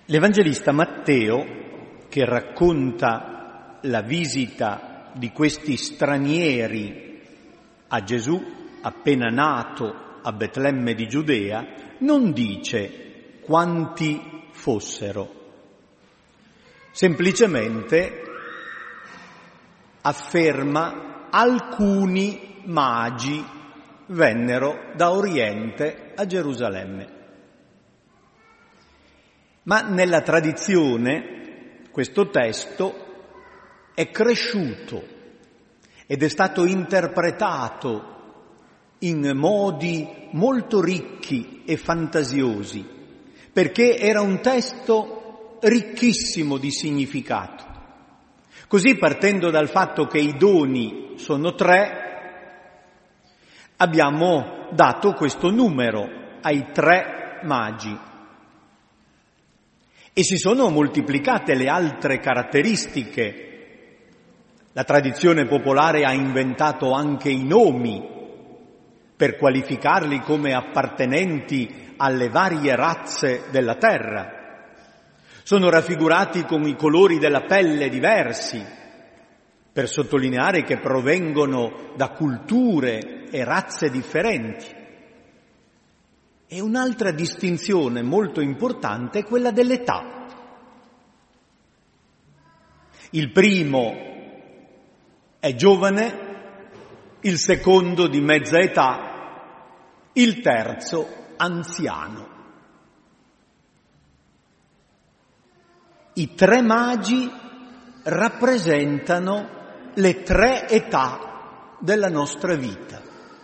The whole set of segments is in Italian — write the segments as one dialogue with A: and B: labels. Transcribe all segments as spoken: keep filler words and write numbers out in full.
A: L'Evangelista Matteo, che racconta la visita di questi stranieri a Gesù appena nato a Betlemme di Giudea, non dice quanti fossero, semplicemente afferma alcuni magi vennero da Oriente a Gerusalemme. Ma nella tradizione questo testo è cresciuto ed è stato interpretato in modi molto ricchi e fantasiosi, perché era un testo ricchissimo di significato. Così, partendo dal fatto che i doni sono tre, abbiamo dato questo numero ai tre magi. E si sono moltiplicate le altre caratteristiche. La tradizione popolare ha inventato anche i nomi per qualificarli come appartenenti alle varie razze della terra. Sono raffigurati con i colori della pelle diversi, per sottolineare che provengono da culture e razze differenti. E un'altra distinzione molto importante è quella dell'età. Il primo è giovane, il secondo di mezza età, il terzo anziano. I tre magi rappresentano le tre età della nostra vita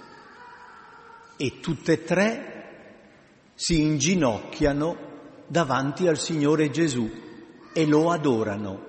A: e tutte e tre si inginocchiano davanti al Signore Gesù e lo adorano.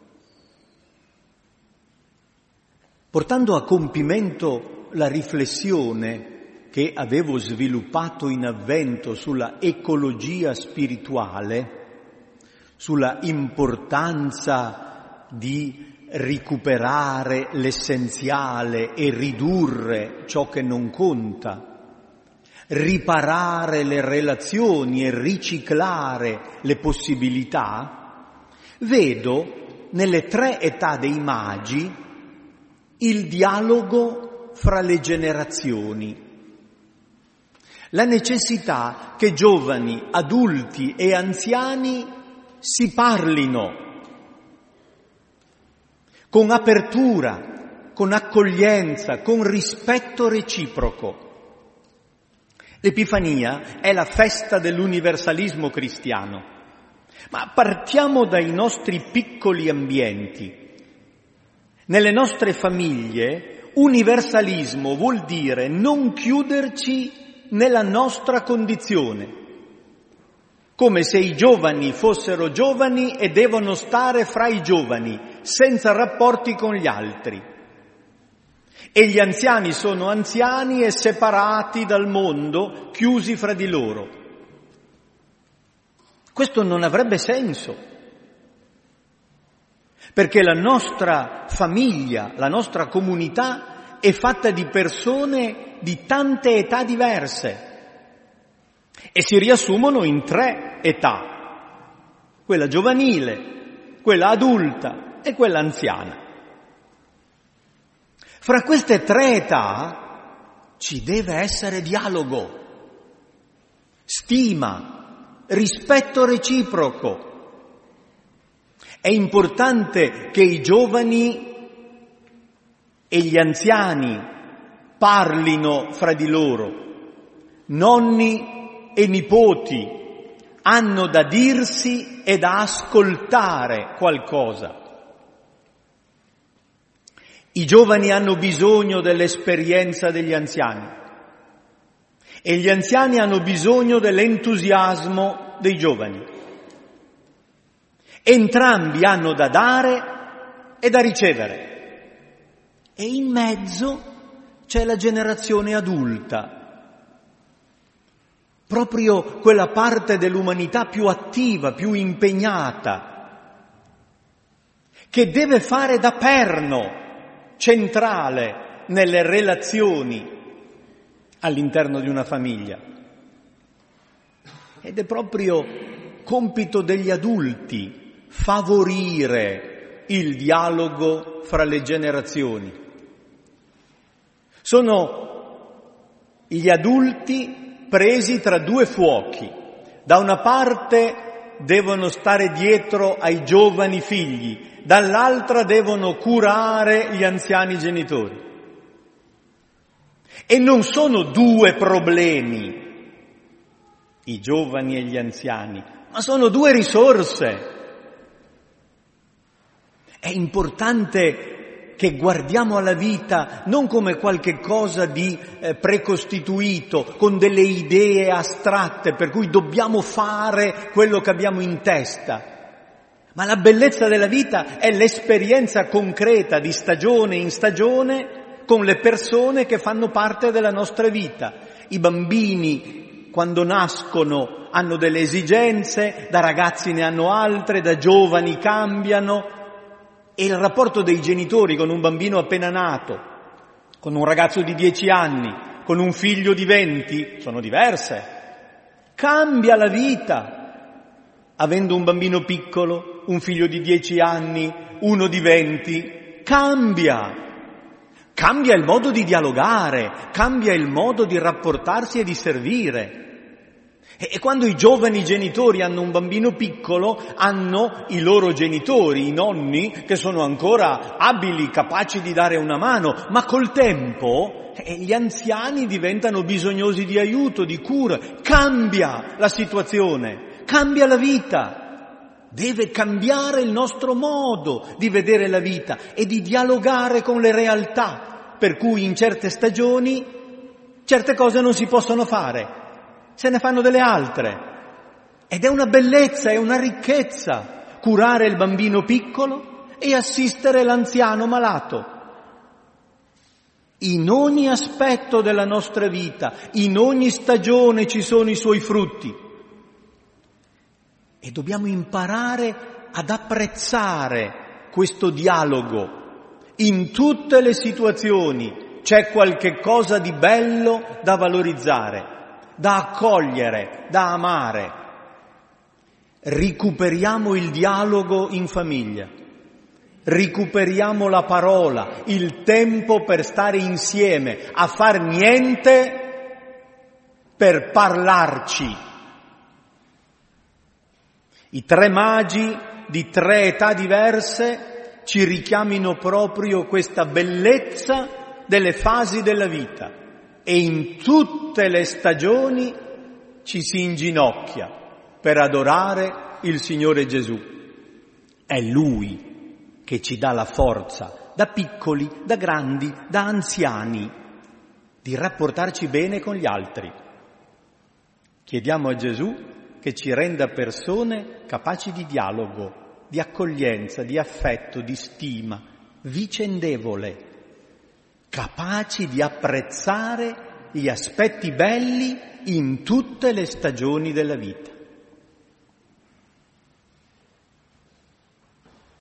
A: Portando a compimento la riflessione che avevo sviluppato in Avvento sulla ecologia spirituale, sulla importanza di recuperare l'essenziale e ridurre ciò che non conta, riparare le relazioni e riciclare le possibilità, vedo nelle tre età dei magi il dialogo fra le generazioni, la necessità che giovani, adulti e anziani si parlino con apertura, con accoglienza, con rispetto reciproco. L'Epifania è la festa dell'universalismo cristiano, ma partiamo dai nostri piccoli ambienti. Nelle nostre famiglie, universalismo vuol dire non chiuderci nella nostra condizione, come se i giovani fossero giovani e devono stare fra i giovani, senza rapporti con gli altri. E gli anziani sono anziani e separati dal mondo, chiusi fra di loro. Questo non avrebbe senso, perché la nostra famiglia, la nostra comunità è fatta di persone di tante età diverse e si riassumono in tre età: quella giovanile, quella adulta e quella anziana. Fra queste tre età ci deve essere dialogo, stima, rispetto reciproco. È importante che i giovani e gli anziani parlino fra di loro. Nonni e nipoti hanno da dirsi e da ascoltare qualcosa. I giovani hanno bisogno dell'esperienza degli anziani e gli anziani hanno bisogno dell'entusiasmo dei giovani. Entrambi hanno da dare e da ricevere. E in mezzo c'è la generazione adulta, proprio quella parte dell'umanità più attiva, più impegnata, che deve fare da perno centrale nelle relazioni all'interno di una famiglia. Ed è proprio compito degli adulti favorire il dialogo fra le generazioni. Sono gli adulti presi tra due fuochi. Da una parte devono stare dietro ai giovani figli, dall'altra devono curare gli anziani genitori. E non sono due problemi, i giovani e gli anziani, ma sono due risorse. È importante che guardiamo alla vita non come qualche cosa di eh, precostituito, con delle idee astratte per cui dobbiamo fare quello che abbiamo in testa. Ma la bellezza della vita è l'esperienza concreta di stagione in stagione con le persone che fanno parte della nostra vita. I bambini, quando nascono, hanno delle esigenze, da ragazzi ne hanno altre, da giovani cambiano. E il rapporto dei genitori con un bambino appena nato, con un ragazzo di dieci anni, con un figlio di venti, sono diverse. Cambia la vita. Avendo un bambino piccolo, un figlio di dieci anni, uno di venti, cambia. Cambia il modo di dialogare, cambia il modo di rapportarsi e di servire. E quando i giovani genitori hanno un bambino piccolo, hanno i loro genitori, i nonni, che sono ancora abili, capaci di dare una mano, ma col tempo eh, gli anziani diventano bisognosi di aiuto, di cura. Cambia la situazione, cambia la vita. Deve cambiare il nostro modo di vedere la vita e di dialogare con le realtà, per cui in certe stagioni certe cose non si possono fare. Se ne fanno delle altre. Ed è una bellezza, è una ricchezza curare il bambino piccolo e assistere l'anziano malato. In ogni aspetto della nostra vita, in ogni stagione ci sono i suoi frutti. E dobbiamo imparare ad apprezzare questo dialogo. In tutte le situazioni c'è qualche cosa di bello da valorizzare, da accogliere, da amare. Recuperiamo il dialogo in famiglia, recuperiamo la parola, il tempo per stare insieme, a far niente per parlarci. I tre magi di tre età diverse ci richiamino proprio questa bellezza delle fasi della vita. E in tutte le stagioni ci si inginocchia per adorare il Signore Gesù. È Lui che ci dà la forza, da piccoli, da grandi, da anziani, di rapportarci bene con gli altri. Chiediamo a Gesù che ci renda persone capaci di dialogo, di accoglienza, di affetto, di stima, vicendevole, capaci di apprezzare gli aspetti belli in tutte le stagioni della vita.